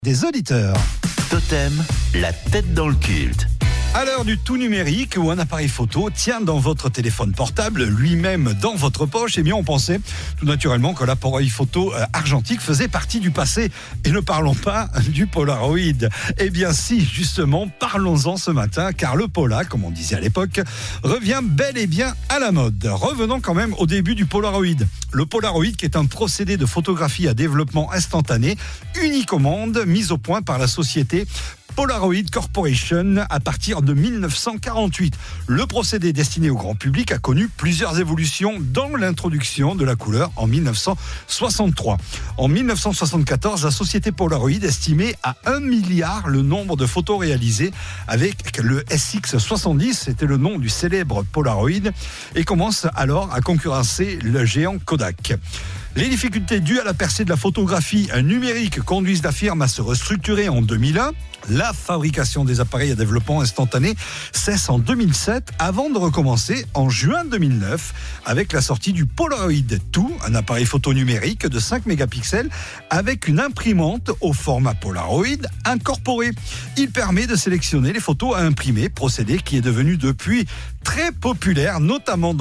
Des auditeurs. Totem, la tête dans le culte. À l'heure du tout numérique, où un appareil photo tient dans votre téléphone portable, lui-même dans votre poche, eh bien on pensait tout naturellement que l'appareil photo argentique faisait partie du passé. Et ne parlons pas du Polaroid. Eh bien si, justement, parlons-en ce matin, car le Pola, comme on disait à l'époque, revient bel et bien à la mode. Revenons quand même au début du Polaroid. Le Polaroid, qui est un procédé de photographie à développement instantané, unique au monde, mis au point par la société Polaroid Corporation à partir de 1948. Le procédé destiné au grand public a connu plusieurs évolutions dans l'introduction de la couleur en 1963. En 1974, la société Polaroid estimait à 1 milliard le nombre de photos réalisées avec le SX70, c'était le nom du célèbre Polaroid, et commence alors à concurrencer le géant Kodak. Les difficultés dues à la percée de la photographie numérique conduisent la firme à se restructurer en 2001. La fabrication des appareils à développement instantané cesse en 2007 avant de recommencer en juin 2009 avec la sortie du Polaroid 2, un appareil photo numérique de 5 mégapixels avec une imprimante au format Polaroid incorporé. Il permet de sélectionner les photos à imprimer, procédé qui est devenu depuis très populaire, notamment dans